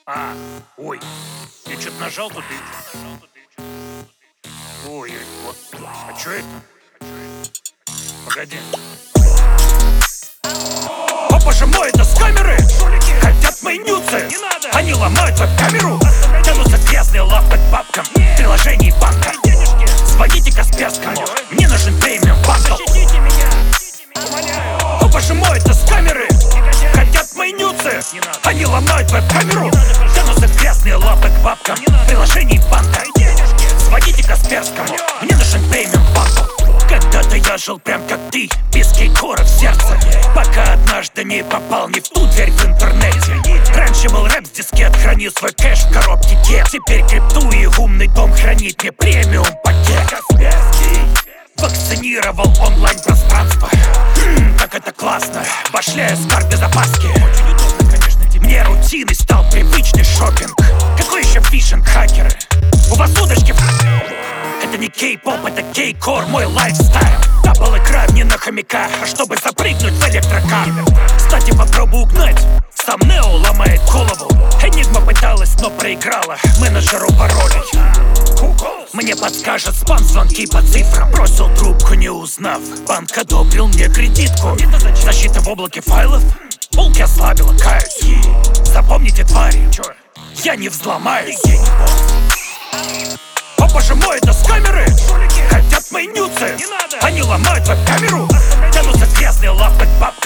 Ой, я что-то нажал тут Ой, вот. А что это? Погоди. Папа же мой, это с камеры. Хотят мои нюцы. Они ломают веб-камеру. Тянутся грязные лапы к бабкам. Приложений банка. Звоните Касперскому. Мне нужен премиум бандл. Папа же мой, это с камеры. Хотят мои нюцы. Они ломают веб-камеру. Тянутся грязные лапы к бабкам. Приложений банка. Звоните Касперскому. Мне нужен премиум бандл. Когда-то я жил прям как ты, без кейкора в сердце, пока однажды не попал не в ту дверь в интернете. Раньше был рэп с дискет, хранил свой кэш в коробке кет. Теперь крипту и умный дом хранит мне премиум пакет. Вакцинировал онлайн-пространство. Как это классно, башляю с карт безопаски. Мне рутиной стал привычный шопинг. Какой еще фишинг, хакеры? У вас удочки. Это не кей-поп, это кей-кор, мой лайфстайл. Тапал экран не на хомяка, а чтобы запрыгнуть в электрокар. Кстати, попробуй угнать, сам Нео ломает голову. Энигма пыталась, но проиграла менеджеру паролей. Мне подскажет спам, звонки по цифрам. Бросил трубку, не узнав. Банк одобрил мне кредитку. Защита в облаке файлов. Полки ослабила, каюсь. Запомните, твари, я не взломаюсь. Папа же мой, это с камеры. Хотят мои нюцы. Они ломают веб-камеру. Тянутся грязные лапы к бабкам.